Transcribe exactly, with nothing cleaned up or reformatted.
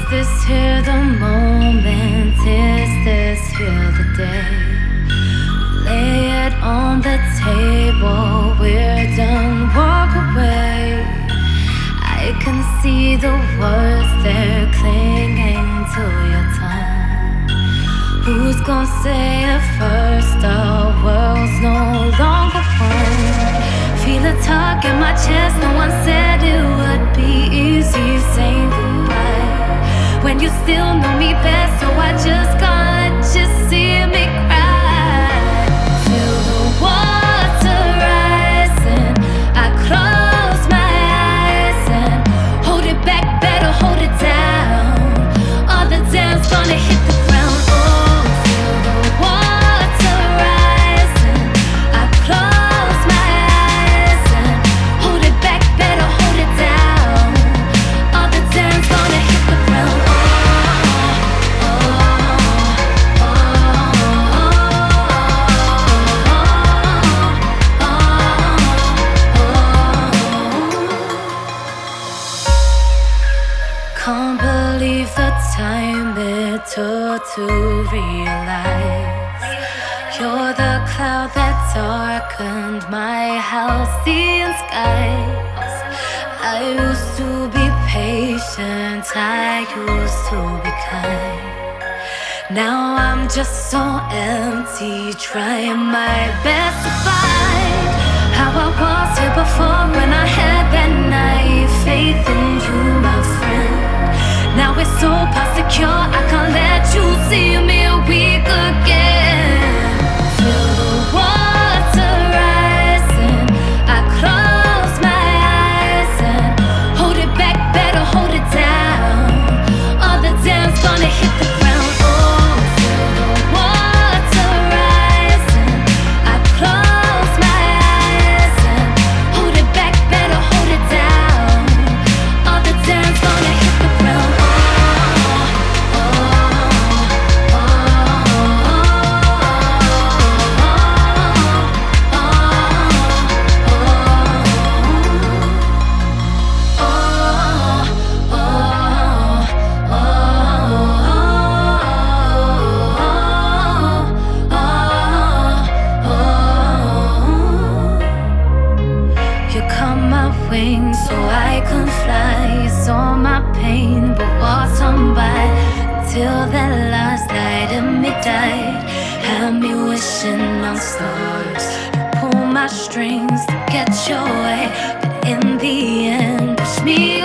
this here the moment? Is this here the day? Lay it on the table, we're done, walk away. I can see the words, they're clinging to your tongue. Who's gonna say it first? Our world's no longer one. Feel a tug in my chest, no one said it would be easy saying goodbye when you still know me best, so I just can't let you see me cry. Feel the water rising, I close my eyes and hold it back, better hold it down. All the dam's gonna hit the ground. Oh, feel the water rising, I close my eyes and hold it back, better hold it down. All the dam's gonna hit the ground. Can't believe the time it took to realize you're the cloud that darkened my halcyon skies. I used to be patient, I used to be kind. Now I'm just so empty, trying my best to find how I was here before when I had that naive faith in you, my friend. Now it's so past secure, I can't let you see me weak again. Feel the water rising, I close my eyes and hold it back, better hold it down. All the dam's gonna hit the ground. Oh, feel the water rising, I close my eyes and hold it back, better hold it down. All the dam's gonna hit the ground. You cut my wings so I can fly. You saw my pain but walked on by till that last light in me died. Had me wishing on stars. You pull my strings to get your way, but in the end, push me